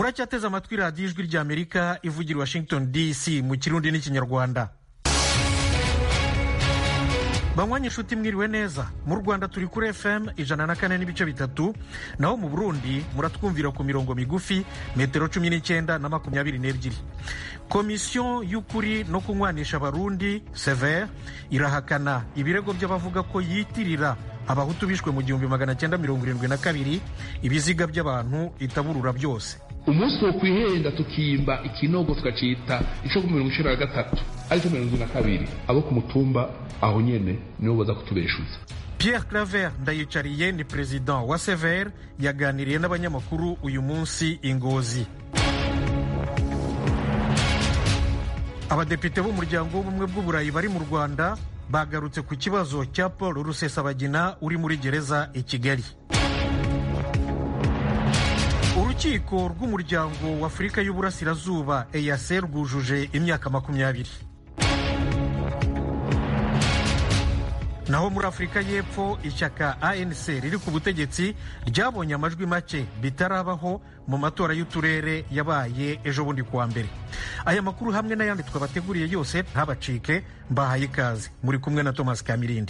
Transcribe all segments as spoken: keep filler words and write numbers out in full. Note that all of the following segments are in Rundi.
muracyateze amatwi radiyo ijwi ry'Amerika ivugira Washington D C mu kirundi n'ikinyarwanda. Banywanyi inshuti mwiriwe neza. Mu Rwanda turi kuri F M ijana na kane n'ibice bitatu, naho mu Burundi muratwumvira ku mirongo migufi metero cumi n'icyenda na makumyabiri n'ebyiri. Komisiyo y'ukuri no kunywanisha abarundi Sever irahakana ibirego by'abavuga ko yitirira abahutu bishwe mu gihumbi magana cyenda mirongo irindwi na kabiri ibiziga by'abantu itaburura byose. Umunsi wo kwihenda tukimba ikinogo tukacita ico ku mirongo icenda na gatatu ariko mirongo irindwi na kabiri abo ku mutumba aho nyene nibo baza kutubeshuza. Pierre Claver Ndayicariye ni president wa Sever yaganiriye n'abanyamakuru uyu munsi Ingozi. Abadepite b'umuryango w'ubumwe bw'uburayi bari mu Rwanda bagarutse ku kibazo cya Paul Rusesabagina uri muri gereza i Kigali. Urukiko rw'umuryango w'Afurika y'Uburasirazuba E A C rwujuje imyaka makumyabiri. Naho muri Afurika y'Epfo ishyaka A N C riri ku butegetsi ryabonye amajwi make bitarabaho mu matora y'uturere yabaye ejo bundi kuwa mbere. Aya makuru hamwe n'ayandi twabateguriye yose ntabacike, mbahaye ikaze. Muri kumwe na Thomas Kamirindi.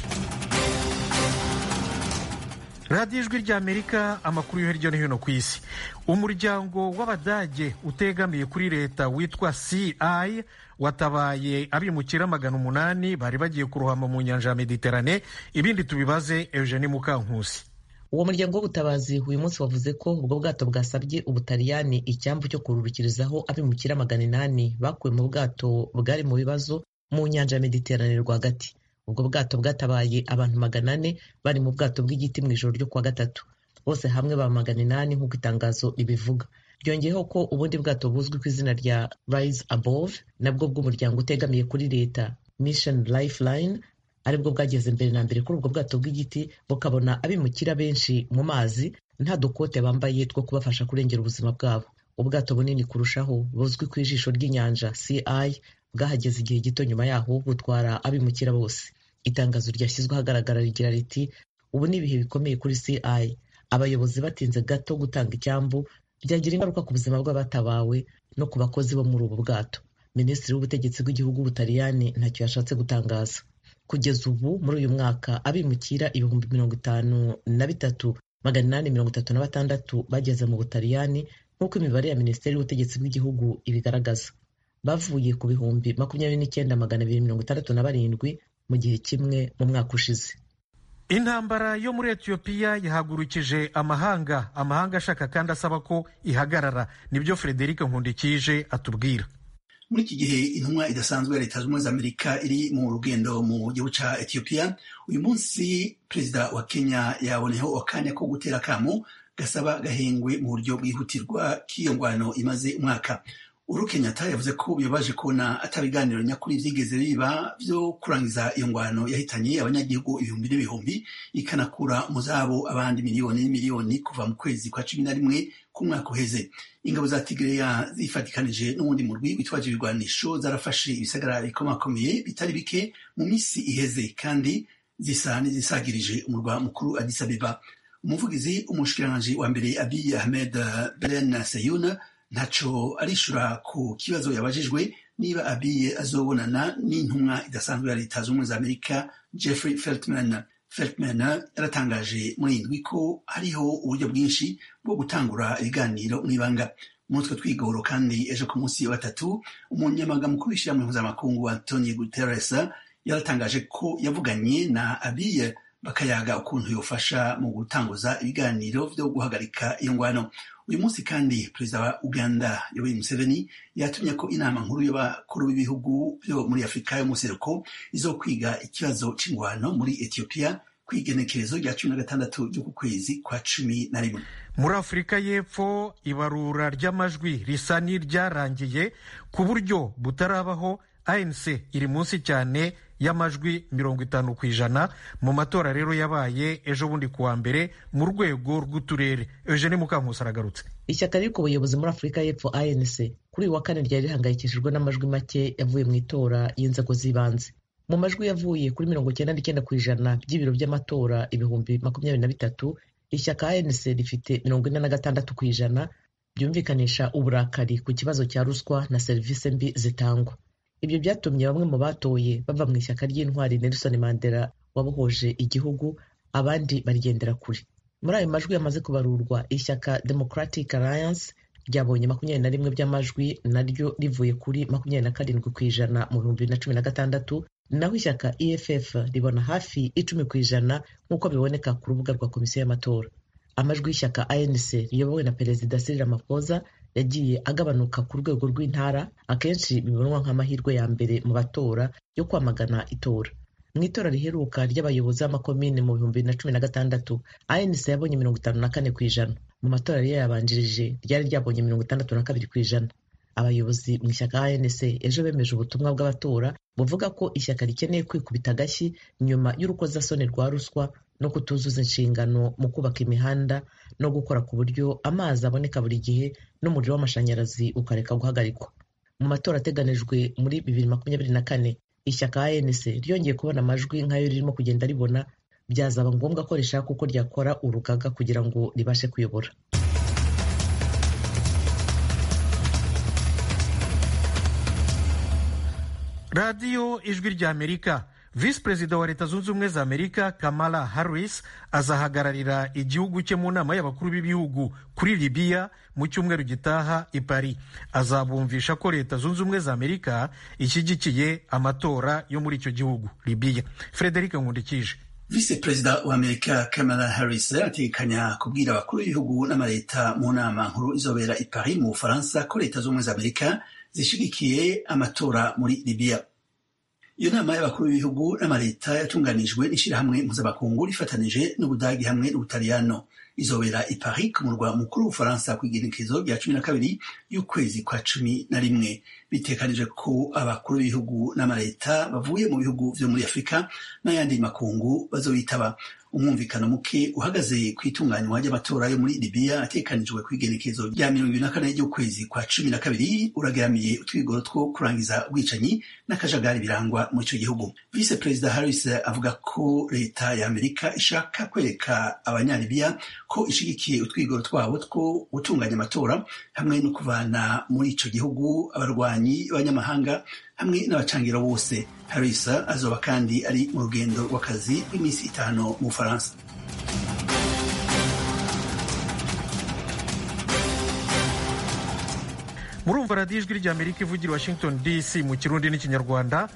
Radiyo ijwi ry'Amerika, amakuru yo hirya no hino ku isi. Umuryango w'Abadage utegamiye kuri leta witwa C I watabaye abimukira magana umunani bari bagiye kurohama mu nyanja ya Mediterane. Ibindi tubibaze Eugenie Mukankusi. Uwo muryango w'ubutabazi uyu munsi wavuze ko ubwo bwato bwasabye Ubutaliyani icyambu cyo kururukirizaho abimukira magana inani bakuwe mu bwato bwari mu bibazo mu nyanja ya Mediterane rwagati. Ubwo bwato bwatabaye abantu magana ane bari mu bwato bw'igiti mu ijoro ryo kuwa gatatu. Bose hamwe ba magana inani nk'uko itangazo ribivuga. Ryongeyeho ko ubundi bwato buzwi ku izina rya Rise Above nabwo bw'umuryango utegamiye kuri leta Mission Lifeline aribwo bwageze mbere na mbere kuri ubwo bwato bw'igiti bukabona abimukira benshi mu mazi nta dukote bambaye two kubafasha kurengera ubuzima bwabo. Ubwato bunini kurushaho buzwi ku ijisho ry'inyanja C I bwahageze igihe gito nyuma yaho butwara abimukira bose. Itangazo ryashyizwe ahagaragara rigira riti ubu ni ibihe bikomeye kuri C I. Abayobozi batinze gato gutanga icyambu byagira ingaruka ku buzima bw'abatabawe no ku bakozi bo muri ubu bwato. Minisitiri w'ubutegetsi bw'igihugu Butaliyani ntacyo yashatse gutangaza. Kugeza ubu muri uyu mwaka abimukira ibihumbi mirongo itanu na bitatu magana inani mirongo itatu na batandatu bageze mu Butaliyani nk'uko imibare ya Minisiteri y'ubutegetsi bw'igihugu ibigaragaza. Bavuye ku bihumbi makumyabiri n'icyenda magana abiri mirongo itandatu na barindwi mu gihe kimwe mu mwaka ushize. Intambara yo muri Ethiopia yahagurukije amahanga amahanga ashaka kandi asaba ko ihagarara. Nibyo Frederic Nkundikije atubwira. Muri iki gihe intumwa idasanzwe ya Leta Zunze Ubumwe za Amerika iri mu rugendo mu gihugu ca Ethiopia, uyu munsi perezida wa Kenya yaboneyeho akanya ko gutera akamo gasaba gahengwe mu buryo bwihutirwa k'iyo ngwano imaze umwaka. Uhuru Kenyatta yavuze ko bibabaje kubona atabiganiro nyakuri vyigeze biba vyo kurangiza iyo ngwano yahitanye abanyagihugu ibihumbi n'ibihumbi ikanakura mu zabo abandi miliyoni n'imiliyoni kuva mu kwezi kwa cumi na rimwe k'umwaka uheze. Ingabo za Tigreya zifatikanije n'uwundi murwi witwaje ibigwanisho zarafashe ibisagara bikomakomeye bitari bike mu misi iheze kandi zisa n'izisagirije umurwa mukuru Addis Abeba. Umuvugizi umushikiranganji wa mbere Abiy Ahmed Ben Sayoun ntaco arishura ku kibazo yabajijwe niba Abiy azobonana n'intumwa idasanzwe ya Leta Zunze Ubumwe za Amerika Jeffrey Feltman. Feltman yaratangaje muri indwi ko hariho uburyo bwinshi bwo gutangura ibiganiro mw'ibanga. Umutwe twigoro kandi ejo ku munsi wa gatatu umunyamabanga mukuru w'ishyirahamwe mpuzamakungu Antonio Guterres yaratangaje ko yavuganye na Abiy bakayaga ukuntu yofasha mu gutanguza ibiganiro vyo guhagarika iyo ngwano. Uyu munsi kandi perezida wa Uganda Yoweri Museveni yatumye ko inama nkuru y'abakuru b'ibihugu byo muri Afurika y'umuseruko izokwiga ikibazo c'ingwano muri Ethiopia kw'igenekerezo rya cumi na gatandatu ry'uku kwezi kwa cumi na rimwe. Muri Afurika y'Epfo ibarura ry'amajwi risa n'iryarangiye ku buryo butarabaho. A N C iri munsi cyane y'amajwi mirongo itanu ku ijana mu matora rero yabaye ejo bundi kuwa mbere mu rwego rw'uturere. Eugenie Mukankusi aragarutse. Ishyaka riri ku buyobozi muri Afurika y'Epfo A N C kuri uyu wa kane ryari rihangayikishijwe n'amajwi make yavuye mu itora y'inzego z'ibanze. Mu majwi yavuye kuri mirongo icyenda n'icyenda ku ijana by'ibiro by'amatora ibihumbi makumyabiri na bitatu, ishyaka A N C rifite mirongo ine na gatandatu ku ijana, byumvikanisha uburakari ku kibazo cya ruswa na serivisi mbi zitangwa. Ibyo byatumye bamwe mu batoye bava mu ishyaka ry'intwari Nelson Mandela wabohoje igihugu, abandi barigendera kure. Muri ayo majwi yamaze kubarurwa, ishyaka Democratic Alliance ryabonye makumyabiri na rimwe by'amajwi, naryo rivuye kuri makumyabiri na karindwi ku ijana mu bihumbi bibiri na cumi na gatandatu, naho ishyaka E F F ribona hafi icumi ku ijana nk'uko biboneka ku rubuga rwa komisiyo y'amatora. Amajwi y'ishyaka A N C riyobowe na Perezida Cyril Ramaphosa yagiye agabanuka ku rwego rw'intara, akenshi bibonwa nk'amahirwe ya mbere mu batora yo kwamagana itora. Mu itora riheruka ry'abayobozi b'amakomine mu bihumbi bibiri na cumi na gatandatu, A N C yabonye mirongo itanu na kane ku ijana. Mu matora yari yabanjirije ryari ryabonye mirongo itandatu na kabiri ku ijana. Abayobozi mu ishyaka A N C ejo bemeje ubutumwa bw'abatora buvuga ko ishyaka rikeneye kwikubita agashyi nyuma y'urukozasoni rwa ruswa no kutuzuza inshingano mu kubaka imihanda no gukora ku buryo amazi aboneka buri gihe n'umuriro w'amashanyarazi ukareka guhagarikwa. Mu matora ateganijwe muri bibiri makumyabiri na kane, ishyaka A N C ryongeye kubona amajwi nk'ayo ririmo kugenda ribona, byazaba ngombwa ko rishaka uko ryakora urugaga kugira ngo ribashe kuyobora. radiyo ijwi ry'Amerika. Visi Perezida wa Leta Zunze Ubumwe za Amerika Kamala Harris azahagararira igihugu cye mu nama y'abakuru b'ibihugu kuri Libya mu cyumweru gitaha i Paris. Azabumvisha ko Leta Zunze Ubumwe za Amerika ishyigikiye amatora yo muri icyo gihugu Libya. Frederic Nkundikije. Visi Perezida wa Amerika Kamala Harris atekanya kubwira abakuru b'ibihugu n'amaleta mu nama nkuru izobera i Paris mu Bufaransa ko Leta Zunze Ubumwe za Amerika zishigikiye amatora muri Libya. Iyo nama y'abakuru b'ibihugu n'amaleta yatunganijwe n'ishirahamwe mpuzamakungu rifatanije n'Ubudagi hamwe n'Ubutaliyano. Izobera i Paris ku murwa mukuru w'Ubufaransa kw'igenekerezo rya cumi na kabiri y'ukwezi kwa cumi na rimwe. Bitekanije ko abakuru b'ibihugu n'amaleta bavuye mu bihugu vyo muri Afurika n'ayandi makungu bazobitaba. Umwumvikano muke uhagaze ku itunganywa ry'amatora yo muri Libya atekanijwe kw'igenekerezo rya mirongo ibiri na kane ry'ukwezi kwa cumi na kabiri urageramiye utwigoro two kurangiza ubwicanyi n'akajagari birangwa mu ico gihugu. Vice Perezida Harris avuga ko leta ya Amerika ishaka kwereka abanyalibiya ko ishigikiye utwigoro twabo two gutunganya amatora hamwe no kuvana muri ico gihugu abarwanyi b'abanyamahanga hamwe n'abacangira bose. Harris azoba kandi ari mu rugendo rw'akazi rw'iminsi itanu mu Bufaransa. Murumva radiyo ijwi ry'Amerika ivugira Washington D C mu Kirundi n'Ikinyarwanda.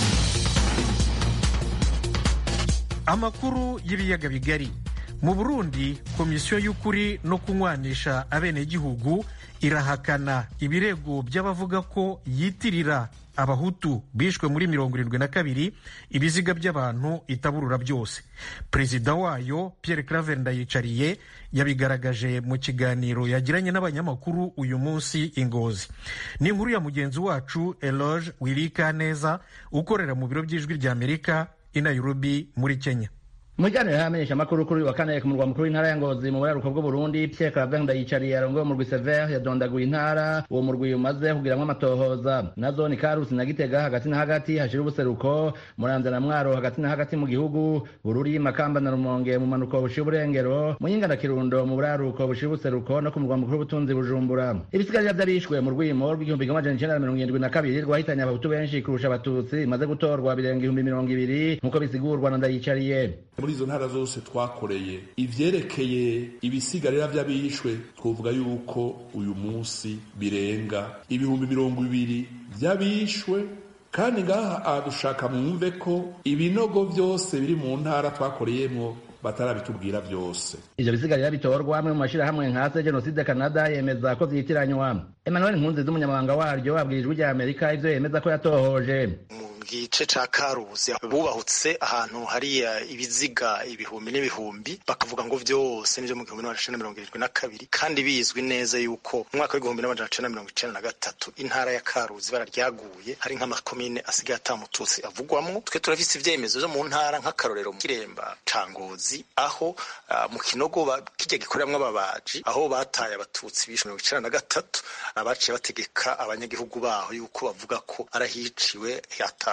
Amakuru y'ibiyaga bigari. Mu Burundi, komisiyo y'ukuri no kunywanisha abenegihugu irahakana ibirego by'abavuga ko yitirira abahutu bishwe muri mirongo irindwi na kabiri ibiziga by'abantu itaburura byose. Perezida wayo Pierre Claver Ndayicariye yabigaragaje mu kiganiro yagiranye n'abanyamakuru uyu munsi i Ngozi. Ni inkuru ya mugenzi wacu Eloge Wirikaneza ukorera mu biro by'ijwi ry'Amerika i Nairobi muri Kenya. Mujyanira hamenyesha makuru kuri wa kane ku murwa mukuru w'intara ya Ngozi mu buraruko bw'u Burundi. Pierre Claver Ndayicariye arongoye umurwi Sever yadondaguye intara uwo murwi umaze kugiramwo amatohoza nazo ni Karusi na Gitega hagati na hagati hashira ubuseruko, Muramvya na Mwaro hagati na hagati mu gihugu, Bururi, Makamba na Rumonge mu manuko bushira uburengero, Muyinga na Kirundo mu buraruko bushira ubuseruko no ku murwa mukuru w'ubutunzi Bujumbura. Ibisigarira vyarishwe mu rwimo rw'igihumbi kimwe amajana icenda na mirongo irindwi na kabiri rwahitanye abahutu benshi kurusha abatutsi maze gutorwa birenga ibihumbi mirongo ibiri nk'uko bisigurwa na Ndayicariye. Muri izo ntara zose twakoreye ivyerekeye ibisigarira vy'abishwe twovuga yuko uyu munsi birenga ibihumbi mirongo ibiri vy'abishwe, kandi ngaha dushaka mwumve ko ibinogo vyose biri mu ntara twakoreyemwo batarabitubwira vyose. Ivyo bisigarira bitorwa amwe mu mashirahamwe nka Genocide Canada yemeza ko vyitiranywa. Emmanuel Nkunzi z'umunyamabanga waryo abwirijwe rya Amerika ivyo yemeza ko yatohoje. Gice ca Karuzi bubahutse ahantu hari ibiziga ibihumbi n'ibihumbi bakavuga ngo vyose nivyo mu gihumbi n'amajana mirongo irindwi na kabiri, kandi bizwi neza yuko mu mwaka w'igihumbi n'amajana mirongo icenda na gatatu intara ya Karuzi bararyaguye hari nk'amakomine asigaye atamututsi avugwamwo. Twe turafise ivyemezo vyo mu ntara nk'akarorero mu Kiremba ca Ngozi aho uh, mu Kinogo kirya gikoreramwo ababaji aho bataye abatutsi bishe mirongo icenda na gatatu abaciye bategeka abanyagihugu baho yuko bavuga ko arahiciwe hata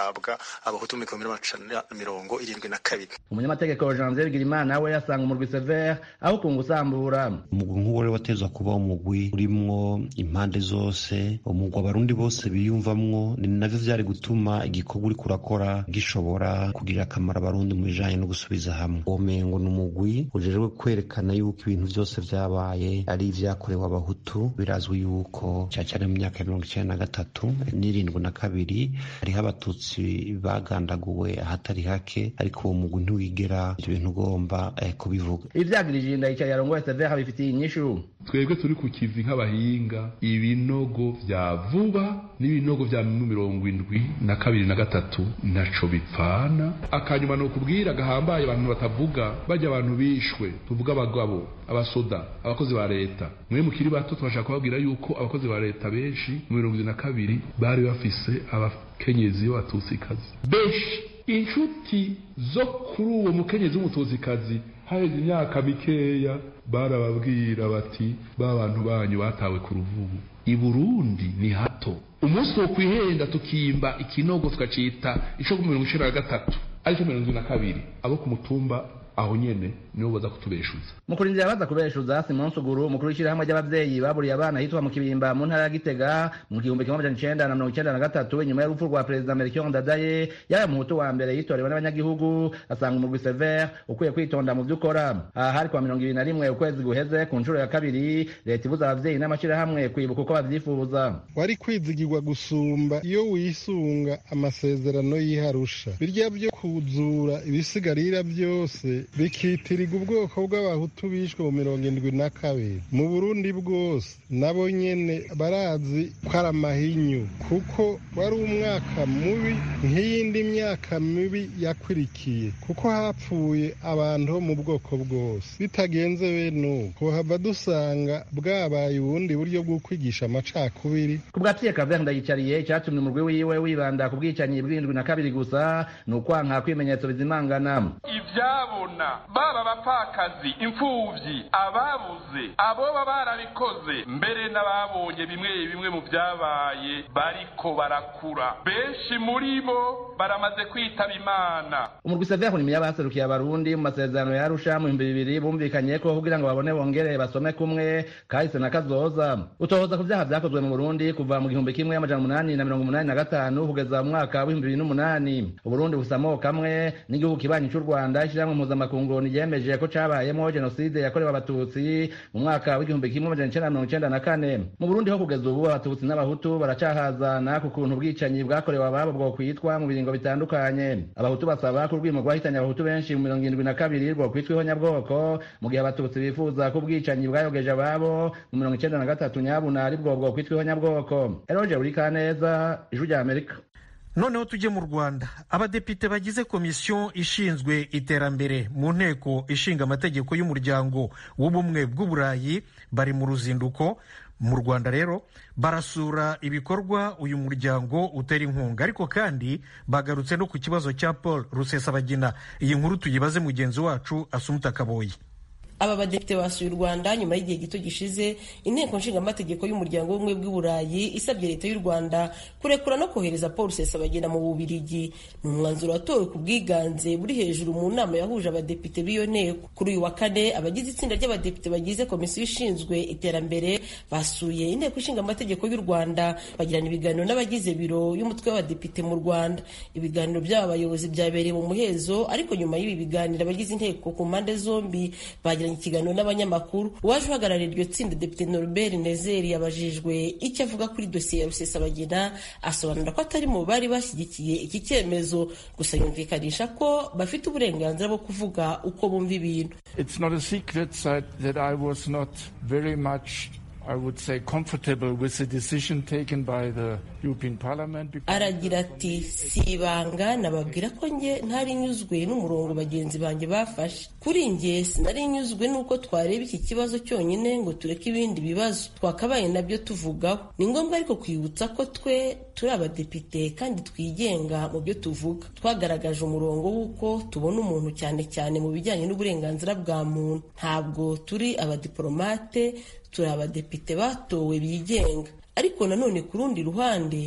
zihabwa abahutu mu gihumbi n'amajana mirongo irindwi na kabiri. Umunyamategeko Janvier Bigirimana we yasanga umurwi Sever aho kungusambura. Umugwi nk'uwo rero watezwa kuba umugwi urimwo impande zose, umugwi abarundi bose biyumvamwo, ni navyo vyari gutuma igikorwa uri kurakora gishobora kugira akamaro abarundi mu bijanye no gusubiza hamwe. Womengo ni umugwi ujejwe kwerekana yuko ibintu vyose vyabaye ari ivyakorewe abahutu. Birazwi yuko cyane mu myaka ya mirongo icenda na gatatu n'irindwi na kabiri hariho abatutsi bagandaguwe ahatari hake, ariko uwo mugwi ntiwigera ivyo bintu ugomba eh, kubivuga. Ivyagirije indayicaye yarongoye Sever bifitiye inyishu. Twebwe turi ku kivi nk'abahinga, ibinogo vya vuba n'ibinogo vya mirongo indwi na kabiri na gatatu naco bipfana. Akanyuma no kubwira gahambaye abantu batavuga, bajya abantu bishwe, tuvuga abagabo, abasoda, abakozi ba leta. Mwe mukiri bato twashaka kubabwira yuko abakozi ba leta benshi mu mirongo na kabiri bari bafise abakenyezi b'abatutsikazi benshi. Inshuti zo kuri uwo mukenyezi w'umututsikazi haheze imyaka mikeya barababwira bati ba bantu banyu batawe ku ruvubu. I Burundi ni hato, umunsi wo kwihenda tukimba ikinogo tukacita ico ku mirongo icenda na gatatu ariko mirongo na kabiri abo ku mutumba aho nyene nibo baza kutubeshuza. Mukurinzi yabaza kubeshuza Simon Suguru, umukuru w'ishirahamwe ry'abavyeyi baburiye abana hitwa mu Kibimba mu ntara ya Gitega mu gihumbi kimwe amajana icenda na mirongo icenda na gatatu inyuma y'urupfu rwa Perezida Melchior Ndadaye, yari umuhutu wa mbere yitorewe n'abanyagihugu. Asanga umurwi Sever ukwiye kwitonda mu vy'ukora. Aha hari kwa mirongo ibiri na rimwe ukwezi guheze ku nshuro ya kabiri leta ibuza abavyeyi n'amashirahamwe kwibuka uko bavyifuza. Wari kwizigirwa gusumba iyo wisunga amasezerano y'Arusha. Birya byo kuzura ibisigarira byose bikitirirwa ubwoko bw'abahutu bishwe mu mirongo indwi na kabiri. Mu Burundi bwose nabo nyene barazi ko ari amahinyu, kuko wari umwaka mubi nk'iyindi myaka mibi yakwirikiye, kuko hapfuye abantu mu bwoko bwose. Bitagenze bene uko hava dusanga bwabaye ubundi buryo bwo kwigisha amacakubiri. Ku bwa Pierre Claver Ndayicariye, icyatumye umurwi wiwe wibanda ku bwicanyi bw'indwi na kabiri gusa ni ukwanka kwimenyetso bizimangana. Ivyabona baba bapfakazi, imfuvyi, ababuze, abo barabikoze, mbere n'ababonye bimwe bimwe mu byabaye bariko barakura, benshi muri bo baramaze kwitaba Imana. Umurwi Sever ni yabaserukiye abarundi mu masezerano ya Arusha mu bihumbi bibiri bumvikanye ko kugira ngo babone bongere basome kumwe kahise na kazoza. Utohoza ku vyaha vyakozwe mu Burundi kuva mu gihumbi kimwe amajana umunani na mirongo umunani na gatanu kugeza mu mwaka w'ibihumbi bibiri n'umunani. Uburundi busamo kamwe n'igihugu kibanyi cy'u Rwanda ishiramwe mpuzamakungu yemeje ko cabayemo jenoside yakorewe abatutsi mu mwaka w'igihumbi kimwe amajana icenda na mirongo icenda na kane. Mu Burundi ho kugeza ubu abatutsi n'abahutu baracahazana ku kuntu ubwicanyi bwakorewe ababo bwo kwitwa mu biringo bitandukanye. Abahutu basaba ko urwimo rwahitanye abahutu benshi mu mirongo irindwi na kabiri rwo kwitwa ihonyabwoko, mu gihe abatutsi bifuza ko ubwicanyi bwayogeje ababo mu mirongo icenda na gatatu nyabuna ari bwo bwo kwitwa ihonyabwoko. Eroje Urikaneza, Ijwi rya Amerika. Noneho tujye mu Rwanda. Abadepite bagize komisiyo ishinzwe iterambere mu nteko ishinga amategeko y'umuryango w'ubumwe bw'Uburayi bari mu ruzinduko mu Rwanda. Rero barasura ibikorwa uyu muryango utera inkunga, ariko kandi bagarutse no ku kibazo cya Paul Rusesabagina. Iyi nkuru tuyibaze mugenzi wacu Asumta Kaboyi. Aba badepite basuye u Rwanda nyuma y'igihe gito gishize inteko nshingamategeko y'umuryango w'ubumwe bw'Uburayi isabye leta y'u Rwanda kurekura no kohereza Paul Rusesabagina mu Bubiligi. Ni umwanzuro watowe ku bwiganze buri hejuru mu nama yahuje abadepite b'iyo nteko. Kuri uyu wa kane abagize itsinda ry'abadepite bagize komisiyo ishinzwe iterambere basuye inteko nshingamategeko y'u Rwanda bagirana ibiganiro n'abagize biro y'umutwe w'abadepite mu Rwanda. Ibiganiro by'aba bayobozi byabereye mu muhezo, ariko nyuma y'ibi biganiro abagize inteko ku mpande zombi bagira ikiganiro n'abanyamakuru. Uwaje uhagarariye iryo tsinda Depite Norbert Nezeri yabajijwe icyo avuga kuri dosiye ya Rusesabagina, asobanura ko atari mu bari bashyigikiye iki cyemezo, gusa yumvikanisha ko bafite uburenganzira bwo kuvuga uko bumva ibintu. It's not a secret that I was not very much, I would say, comfortable with the decision taken by the European Parliament. Aragira ati si ibanga nababwira ko nge ntari nyuzwe n'umurongo bagenzi banjye bafashe. Kuri nge sinari nyuzwe nuko twareba iki kibazo cyonyine ngo tureke ibindi bibazo twakabaye nabyo tuvugaho. Ni ngombwa ariko kwibutsa ko twe turi abadepite kandi twigenga mu byo tuvuga. Twagaragaje umurongo w'uko tubona umuntu cyane cyane mu bijyanye n'uburenganzira bwa muntu. Ntabwo turi abadiplomate, turi abadepite batowe bigenga. Ariko nanone ku rundi ruhande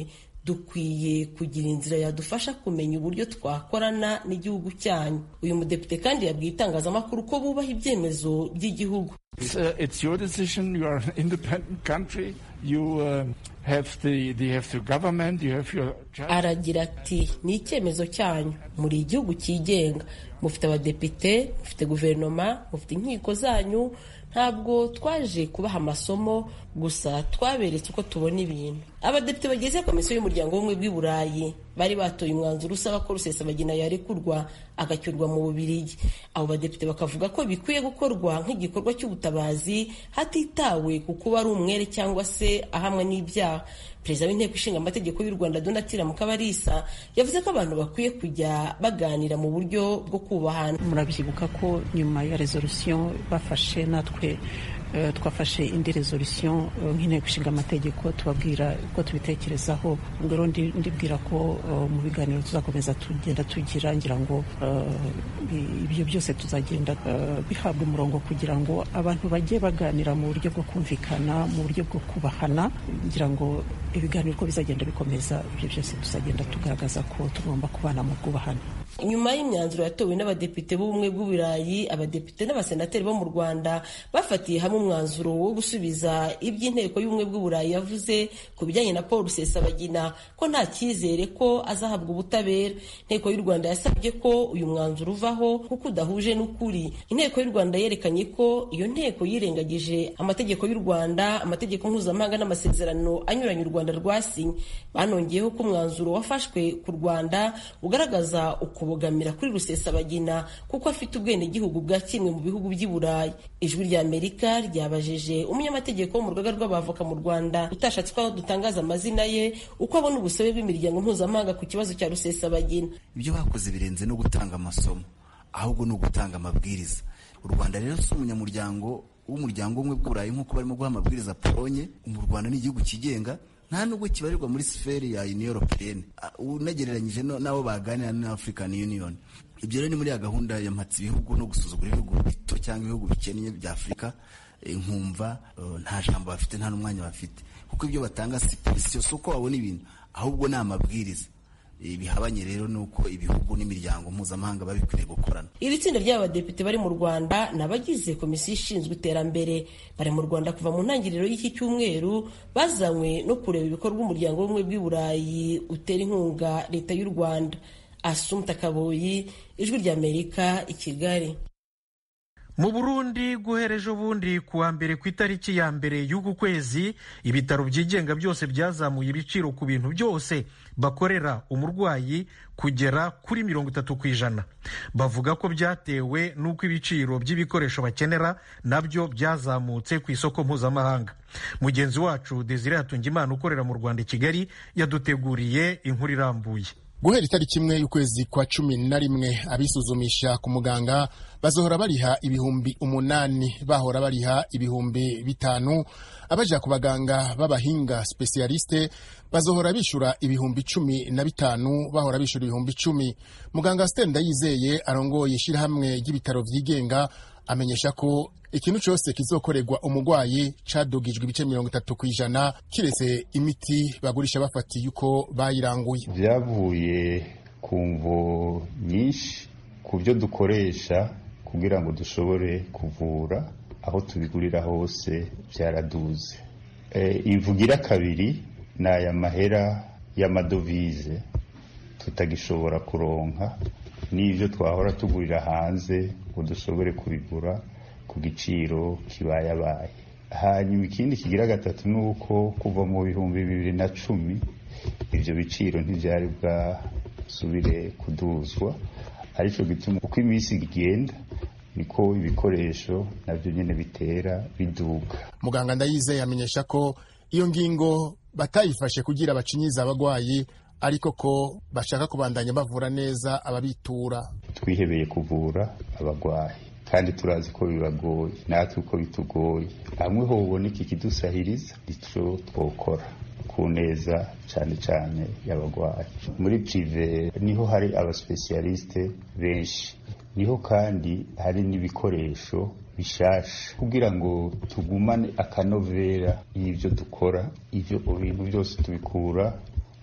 dukwiye kugira inzira yadufasha kumenya uburyo twakorana n'igihugu cyanyu. Uyu mudepite kandi yabwiye itangazamakuru ko bubaha ibyemezo by'igihugu. It's, uh, it's your decision. You are an independent country. You uh, have the, the have the government. You have your. Aragira ati ni icyemezo cyanyu, muri igihugu cyigenga, mufite abadepite, mufite guverinoma, mufite inkiko zanyu. Ntabwo twaje kubaha amasomo gusa, twaberetse uko tubona ibintu. Abadepite bagize komisiyo y'umuryango w'ubumwe bw'i Burayi bari batoye umwanzuro usaba ko Rusesabagina yarekurwa agacyurwa mu Bubiligi. Abo badepite bakavuga ko bikwiye gukorwa nk'igikorwa cy'ubutabazi hatitawe ku kuba ari umwere cyangwa se ahamwe n'ibyaha. Perezida w'inteko ishinga amategeko y'u Rwanda Donatilla Mukabalisa yavuze ko abantu bakwiye kujya baganira mu buryo bwo kubahana. Murabyibuka ko nyuma ya resolution bafashe natwe Uh, twafashe indi resolution uh, nk'inteko ishinga amategeko tubabwira uko tubitekerezaho. Ngero ndibwira ko uh, mu biganiro tuzakomeza tugenda tugira, ngira ngo uh, ibyo byose tuzagenda uh, bihabwa umurongo kugira ngo abantu bajye baganira mu buryo bwo kumvikana, mu buryo bwo kubahana. Ngira ngo ibiganiro uko bizagenda bikomeza, ibyo byose tuzagenda tugaragaza ko tugomba kubana mu bwubahane. Nyuma y'imyanzuro yatowe n'abadepite b'ubumwe bw'Uburayi, abadepite n'abasenateri bo mu Rwanda bafatiye hamwe umwanzuro wo gusubiza iby'inteko y'ubumwe bw'Uburayi yavuze ku bijyanye na Paul Rusesabagina ko nta cyizere ko azahabwa ubutabera. Inteko y'u Rwanda yasabye ko uyu mwanzuro uvaho kuko udahuje n'ukuri. Inteko y'u Rwanda yerekanye ko iyo nteko yirengagije amategeko y'u Rwanda, amategeko mpuzamahanga n'amasezerano anyuranye u Rwanda rwasinye. Banongeyeho ko umwanzuro wafashwe ku Rwanda ugaragaza ukubogamira kuri Rusesabagina kuko afite ubwene gihugu bwa kimwe mu bihugu by'i Burayi. Ijwi rya Amerika ryabajije umunyamategeko wo mu rugaga rw'abavoka mu Rwanda utashatse ko dutangaza amazina ye uko abona ubusabe bw'imiryango mpuzamahanga ku kibazo cya Rusesabagina. Ibyo bakoze birenze no gutanga amasomo, ahubwo no gutanga amabwiriza. U Rwanda rero si umunyamuryango w'umuryango umwe bw'Uburayi nk'uko barimo guha amabwiriza Polonye. Mu Rwanda ni igihugu kigenga, nta nubwo kibarirwa muri sferi ya Union Européenne unagereranyije n'abo baganira na African Union. Ibyo rero ni muri ya gahunda ya mpatsi ibihugu no gusuzugura ibihugu bito cyangwa ibihugu bikennye bya Afrika. Nkumva nta jambo bafite, nta n'umwanya bafite, kuko ibyo batanga si polisi so ko babona ibintu, ahubwo ni amabwiriza. Bihabanye rero nuko ibihugu n'imiryango mpuzamahanga babikwiriye gukorana. Iri tsinda ry'abadepite bari mu Rwanda n'abagize komisiyo ishinzwe iterambere bari mu Rwanda kuva mu ntangiriro y'iki cyumweru, bazanywe no kureba ibikorwa umuryango w'ubumwe bw'i Burayi utera inkunga leta y'u Rwanda. Assumpta Kaboyi, Ijwi ry'Amerika, i Kigali. Mu Burundi guhera ejo bundi kuwa mbere ku itariki ya mbere y'uku kwezi, ibitaro byigenga byose byazamuye ibiciro ku bintu byose bakorera umurwayi kugera kuri mirongo itatu ku ijana. Bavuga ko byatewe n'uko ibiciro by'ibikoresho bakenera nabyo byazamutse ku isoko mpuzamahanga. Mugenzi wacu Desire Hatungimana ukorera mu Rwanda i Kigali yaduteguriye inkuru irambuye. Guhera itariki imwe y'ukwezi kwa cumi na rimwe abisuzumisha ku muganga bazohora bariha ibihumbi umunani, bahora bariha ibihumbi bitanu. Abaja ku baganga b'abahinga specialiste bazohora bishura ibihumbi cumi na bitanu, bahora bishura ibihumbi cumi. Muganga Stenda Yizeye arongoye ishirahamwe ry'ibitaro vyigenga amenyesha ko ikintu cyose kizokorerwa umugwayi cadugijwe ibice mirongo itatu ku ijana kiretse imiti bagurisha bafatiye uko bayiranguye. Vyavuye ku mvo nyinshi ku byo dukoresha kugira ngo dushobore kuvura, aho tubigurira hose byaraduze. E, imvugira kabiri na ya mahera y'amadovize tutagishobora kuronka, n'ivyo twahora tugurira hanze ngo dushobore kubigura ku giciro kibayabaye. Hanyuma ikindi kigira gatatu nuko kuva mu bihumbi bibiri na cumi ivyo biciro ntivyari bwasubire kuduzwa, arico gituma uko iminsi igenda niko ibikoresho navyo nyene bitera biduga. Muganga Ndayizeye yamenyesha ko iyo ngingo batayifashe kugira bacinyiza abagwayi, ariko ko bashaka kubandanya bavura neza ababitura. Twihebeye kuvura abagwayi kandi turazi ko bibagoye, natwe uko bitugoye. Hamwe ho uboneka ikidusahiriza ico twokora ku neza cyane cyane y'abagwayi. Muri prive niho hari abaspecialiste benshi, niho kandi hari n'ibikoresho bishasha kugira ngo tugumane akanovera y'ivyo dukora. Ivyo bintu byose tubikura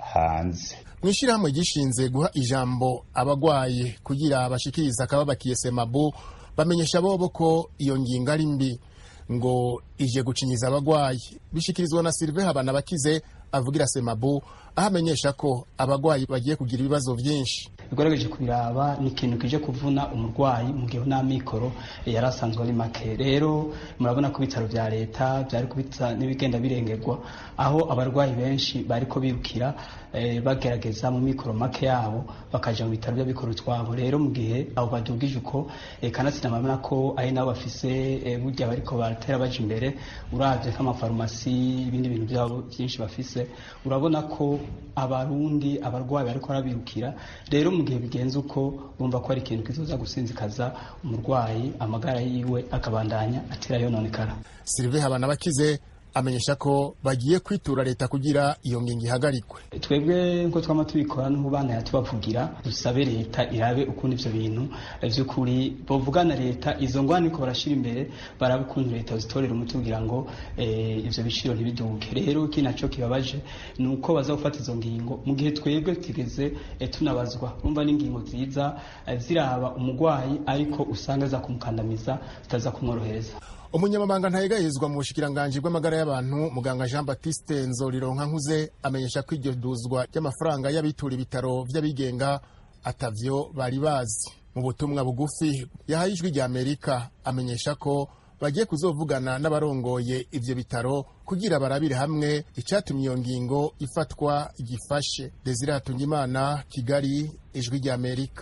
hanze. mw'ishirahamwe gishinze guha ijambo abagwaye kugira bashikiriza akababakiye Semabu bamenyesha bobo ko iyo ngingo ari mbi ngo ije gucinyiza abagwayi. Bishikirizwa na Sylvain Habanabakize avugira Semabu aho amenyesha ko abagwayi bagiye kugira ibibazo vyinshi. Igerageje kubiraba ni ikintu kije kuvuna umurwayi mu gihe nta mikoro yari asanzwe ari make. Rero murabona ko ibitaro vya leta byari kubitsa n'ibigenda birengerwa aho abarwayi benshi bariko birukira eh, bagerageza mu mikoro make yabo bakaja mu bitaro by'abikoro twabo. Rero mu gihe abo badugije uko eh, kanatsinda mamana ko ari nabo bafise eh, burya bariko baratera baje imbere uravye k'amafarumasi ibindi bintu byabo byinshi bafise urabona ko abarundi abarwayi bariko barabirukira. Rero mu gihe bigenze uko bumva ko ari ikintu kizoza gusinzikaza umurwayi amagara yiwe akabandanya atera yononekara. Sylvain Habanabakize amenyesha ko bagiye kwitura leta kugira iyo ngingo ihagarikwe. Twebwe nko twama tubikora n'ubana yatubavugira dusabe leta irabe ukundi ivyo bintu vy'ukuri bovugana leta izo ngwani ko barashira imbere barabe ukuntu leta zitorera umuti kugira ngo eh, ivyo bishiro ntibiduke. Rero kinaco kibabaje nuko baza gufata izo ngingo mu gihe twebwe tigeze eh, tunabazwa urumva n'ingingo ziza eh, ziraba umugwayi ariko usanga za kumukandamiza zitaza kumworohereza. Umunyamabanga ntayegayezwa mu bushikiranganje bw'amagara y'abantu muganga Jean Baptiste Nzorironka nkuze amenyesha ko iryo duzwa ry'amafaranga y'abitura ibitaro vy'abigenga atavyo bari bazi. Mu butumwa bugufi yahaye ijwi rya Amerika amenyesha ko bagiye kuzovugana n'abarongoye ivyo bitaro kugira barabire hamwe icatumye iyo ngingo ifatwa gifashe. Desire Hatungimana, Kigali, ijwi rya Amerika.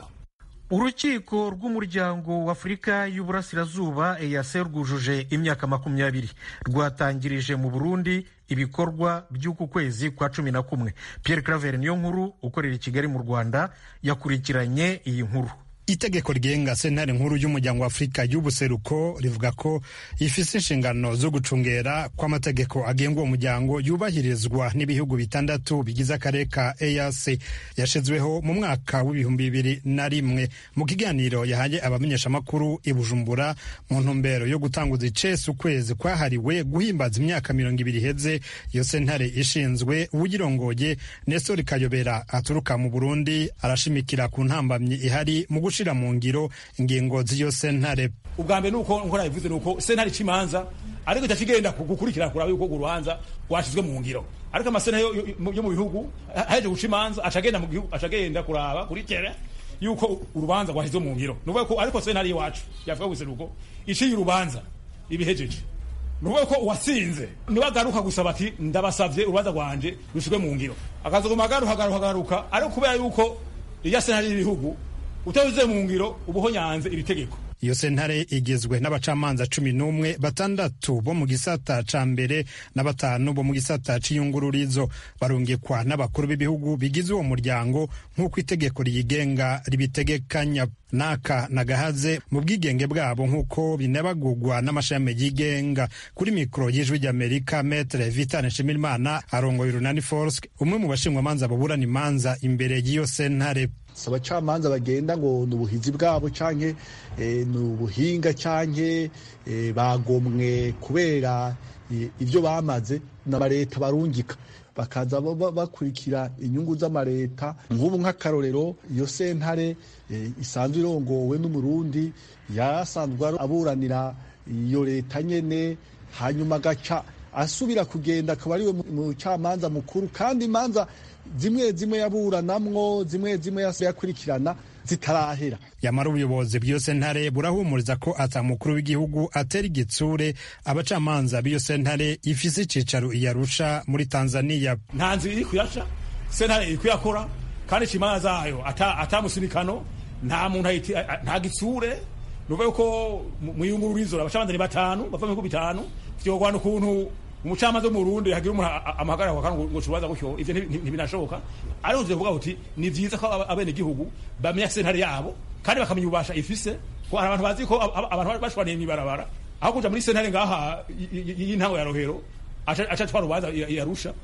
Urukiko rw'umuryango w'Afurika y'Uburasirazuba E A C rwujuje imyaka makumyabiri rwatangirije mu Burundi ibikorwa by'uku kwezi kwa cumi na kumwe. Pierre Claver niyo nkuru ukorera i Kigali mu Rwanda yakurikiranye iyi nkuru. Itegeko rigenga sentare nkuru y'umuryango wa Afrika y'ubuseruko rivuga ko ifise inshingano zo gucungera kwa amategeko agenga uwo muryango yubahirizwa n'ibihugu bitandatu bigize akarere ka E A C. Yashizweho mu mwaka w'ibihumbi bibiri na rimwe. Mu kiganiro yahaye abamenyesha makuru i Bujumbura mu ntumbero yo gutanguza icese ukwezi kwahariwe guhimbaza imyaka mirongo ibiri heze iyo sentare ishinzwe, uwugirongoye Nestor Kayobera aturuka mu Burundi arashimikira ku ntambamyi ihari mu gushira mu ngiro ingingo z'iyo sentare. Ubwa mbere nuko nkora bivuze nuko sentare cimanza ariko itafigenda gukurikira kuraba yuko urubanza rwashizwe mu ngiro, ariko amasentare yo, yo, yo mu bihugu haje gucimanza acagenda mu gihugu acagenda kuraba kuri kere yuko urubanza rwashizwe mu ngiro. Nuvuga ko ariko sentare iwacu yavuga guseruko iciye urubanza ibihejeje, nuvuga ko wasinze nibagaruka gusaba ati ndabasavye urubanza rwanje rushizwe mu ngiro, akazogumagaruka garuka garuka ariko kubera yuko iya sentare y'ibihugu utabize mu ngiro ubuho nyanze iri tegeko. Iyo sentare igizwe n'abacamanza cumi n'umwe, batandatu bo mu gisata ca mbere na batanu bo mu gisata c'iyungururizo, barungikwa n'abakuru b'ibihugu bigize uwo muryango nk'uko itegeko riyigenga ribitegekanya. Naka na gahaze mu bwigenge bwabo nk'uko binabagugwa n'amashami yigenga. Kuri mikoro y'ijwi ry'Amerika, Maître Vital Nshimirimana arongoye Urunani Force, umwe mu bashingwamanza baburana imanza imbere y'iyo sentare. Abacamanza bagenda ngo ni ubuhizi bwabo canke e, ni ubuhinga canke e, bagomwe kubera e, ivyo bamaze n'amareta barungika bakaza bakurikira inyungu z'amareta. Nk'ubu nk'akarorero iyo sentare e, isanzwe irongowe n'umurundi yasanzwe aburanira iyo leta nyene, hanyuma gaca asubira kugenda akaba ariwe mucamanza mukuru, kandi imanza zimwe zimwe yaburanamwo zimwe zimwe yakurikirana zitarahera. Yamara ubuyobozi bw'iyo sentare burahumuriza ko ata mukuru w'igihugu atera igitsure abacamanza b'iyo sentare ifise icicaro i Arusha muri Tanzania. Nta nzira iri kuyaca, sentare iri kuyakora kandi imanza zayo ata musinikano, nta muntu nta gitsure. Nuvuga ko mu yungururizo abacamanza ni batanu bava mu bihugu bitanu, vyogwana ukuntu umucamanza mu Burundi hagira umuntu amahagara kwa kango ngo cubaza gutyo, ivyo ntibinashoboka. Ariko tuvuga uti ni vyiza ko abene gihugu bamenya sentare yabo kandi bakamenya ubasha ifise, ko abantu bazi ko abantu bashwaniye imibarabara aho kuja muri sentare ngaha y'intango ya Rohero aca aca twarubaza yarusha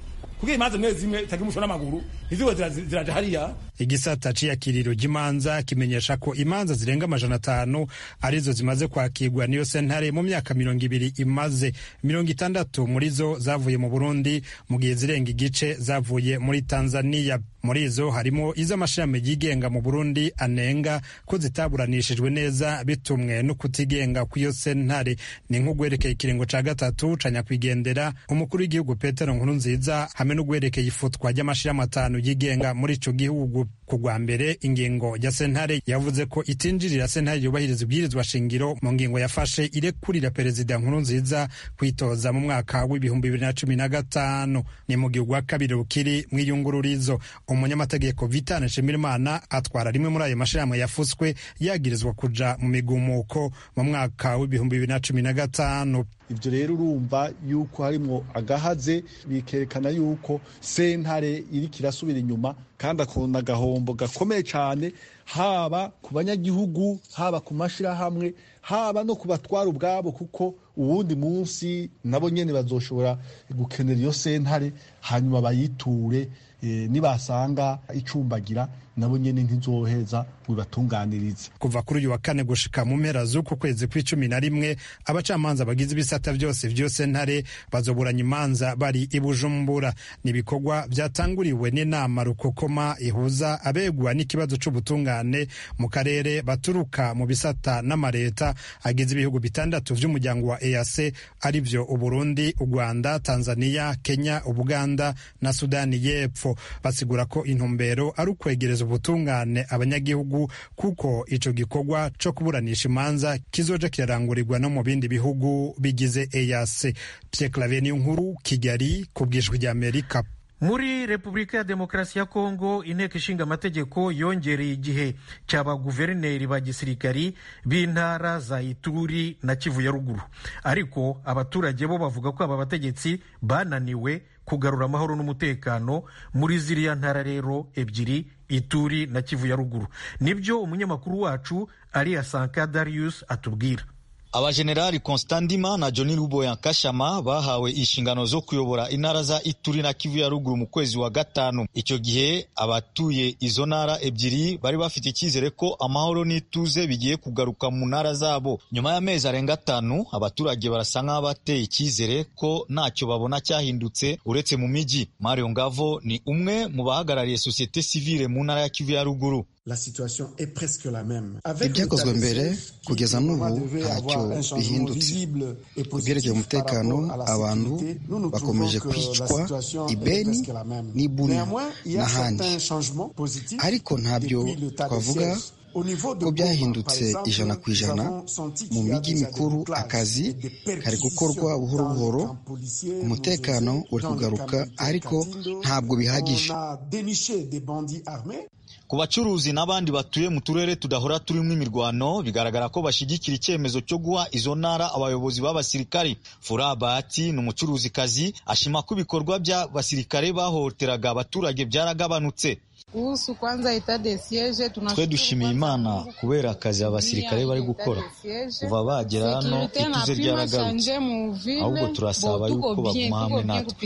kugira imanza zimwe zimwe zitagira umusho n'amaguru ntiziwe ziraja hariya. Igisata c'iyakiriro ry'imanza kimenyesha ko imanza zirenga amajana atanu arizo zimaze kwakirwa niyo sentare mu myaka mirongo ibiri imaze. Mirongo itandatu muri zo zavuye mu Burundi mu gihe zirenga igice zavuye muri Tanzania. Muri izo harimo iz'amashami yigenga mu Burundi anenga ko zitaburanishijwe neza bitumwe no kutigenga kw'iyo sentare. Ni nk'ugwerekeye ikiringo ca gatatu ca nyakwigendera umukuru w'igihugu Petero Nkurunziza hamwe n'ugwerekeye ifutwa ry'amashami atanu yigenga muri ico gihugu. Kugwa mbere ingingo ya sentare yavuze ko itinjirira sentare yubahiriza ibwirizwa shingiro mu ngingo yafashe irekurira perezida Nkurunziza kwitoza mu mwaka w'ibihumbi bibiri na cumi na gatanu. Ni mu gihugu wa kabiri rukiri mw'iyungururizo. Umunyamategeko Vitane Nshimirimana atwara rimwe muri ayo mashirahamwe yafuswe yagirizwa kuja mu migumuko mu mwaka w'ibihumbi bibiri na cumi na gatanu. Ibyo rero urumva yuko harimo agahaze, bikerekana yuko sentare iri kirasubira inyuma kandi akunda agahombo gakomeye cyane, haba ku banyagihugu, haba ku mashirahamwe, haba no kubatwara ubwabo, kuko uwundi munsi nabo nyene bazoshobora gukenera iyo sentare hanyuma bayiture e, nibasanga icumbagira nabo nyene ntizoheza bibatunganiriza. Kuva kuri uyu wa kane gushika mu mpera z'uku kwezi kw'icumi na rimwe abacamanza bagize ibisata byose vyose ntare bazoburanya imanza bari i Bujumbura. Nibikorwa vyatanguriwe n'inama rukokoma ihuza abegwa n'ikibazo c'ubutungane mu karere baturuka mu bisata n'amareta agize ibihugu bitandatu vy'umuryango wa E A C arivyo Uburundi, u Rwanda, Tanzania, Kenya, Ubuganda na Sudani y'Epfo. Basigura ko intumbero ari ukwegereza ubutungane abanyagihugu kuko ico gikorwa co kuburanisha imanza kizoja kirarangurirwa no mu bindi bihugu bigize E A C. Pierre Claver Niyonkuru, Kigali, kubw'ijwi ry'Amerika. Muri Repubulika ya Demokarasi ya Kongo, inteko ishinga amategeko yongereye igihe cy'aba guverineri ba gisirikari b'intara za Ituri na Kivu ya ruguru, ariko abaturage bo bavuga ko aba bategetsi bananiwe kugarura amahoro n'umutekano muri ziriya ntara rero ebyiri, Ituri na Kivu ya ruguru. Nibyo umunyamakuru wacu Aliya Sanka Darius atubwira. Abajenerali Constant Ndima na Johnny Luboya Nkashama bahawe inshingano zo kuyobora intara za Ituri na Kivu ya ruguru mu kwezi wa gatanu. Icyo gihe abatuye izo ntara ebyiri bari bafite icyizere ko amahoro n'ituze bigiye kugaruka mu ntara zabo. Nyuma y'amezi arenga atanu abaturage barasa nk'abateye icyizere ko ntacyo babona cyahindutse uretse mu miji. Mario Ngavo ni umwe mu bahagarariye societe civile mu ntara ya Kivu ya ruguru. Ibyakozwe mbere kugeza n'ubu ntacyo bihindutse. Ku byerekeye umutekano, abantu bakomeje kwicwa i Beni n'i Bunia n'ahandi, ariko ntabyo twavuga ko byahindutse ijana ku ijana. Mu mijyi mikuru akazi kari gukorwa buhoro buhoro, umutekano uri kugaruka ariko ntabwo bihagije. Ku bacuruzi n'abandi batuye mu turere tudahora turimo imirwano bigaragara ko bashigikira icyemezo cyo guha izo ntara abayobozi b'abasirikari. Fura Bahati ni umucuruzikazi, ashima ko ibikorwa by'abasirikare bahohoteraga abaturage byaragabanutse. Twe dushimiye Imana kubera akazi abasirikare bari gukora. Kuva bagera hano ituze ryaragarutse, ahubwo turasaba yuko baguma hamwe natwe.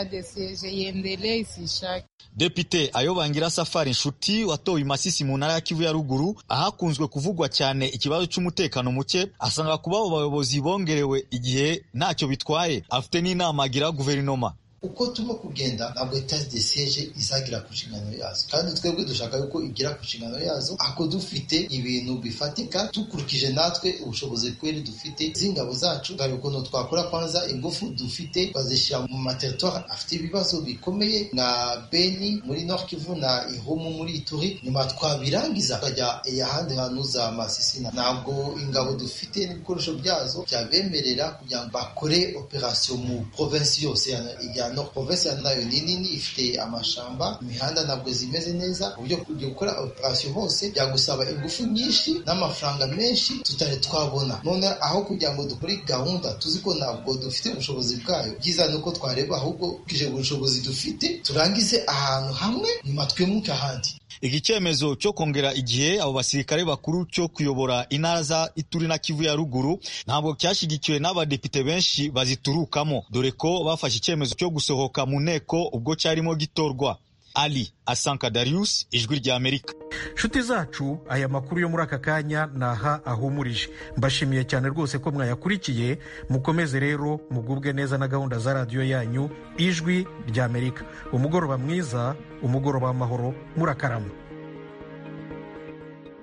Depite Ayobangira Safari Nshuti watowe Masisi mu ntara ya Kivu ya ruguru, ahakunzwe kuvugwa cyane ikibazo cy'umutekano muke, asanga kuba abo bayobozi bongerewe igihe ntacyo bitwaye. Afite n'inama agira guverinoma. Uko turimo kugenda ntabwo etat de siege izagira ku nshingano yazo, kandi twebwe dushaka yuko igira ku nshingano yazo ako dufite ibintu bifatika, dukurikije natwe ubushobozi kweri dufite z'ingabo zacu, kandi ukuntu twakora kwanza ingufu dufite bazishyira mu materitwari afite ibibazo bikomeye nka Beni muri Nord Kivu na Ihumu muri Ituri, nyuma twabirangiza tukajya ahandi hantu za Masisi. Ntabwo ingabo dufite n'ibikoresho byazo byabemerera kugira ngo bakore operation mu province yose ya no province nayo ni nini, ifite amashamba, imihanda ntabwo zimeze neza, uburyo kujya gukora operation hose byagusaba ingufu nyinshi n'amafaranga menshi tutari twabona. None aho kugira ngo dukore gahunda tuzi ko ntabwo dufite ubushobozi bwayo, byiza nuko twareba ahubwo kije ubushobozi dufite turangize ahantu hamwe nyuma twimuke ahandi. Iki cyemezo cyo kongera igihe abo basirikare bakuru cyo kuyobora intara za Ituri na Kivu ya ruguru ntabwo cyashyigikiwe n'abadepite benshi baziturukamo, dore ko bafashe icyemezo cyo gusohoka mu nteko ubwo cyarimo gitorwa. Ali Asanka Darius, Ijwi rya Amerika. Nshuti zacu, aya makuru yo muri aka kanya naha ahumurije. Mbashimiye cyane rwose ko mwayakurikiye. Mukomeze rero mugubwe neza na gahunda za radiyo yanyu Ijwi rya Amerika. Umugoroba mwiza, umugoroba w'amahoro, murakarama.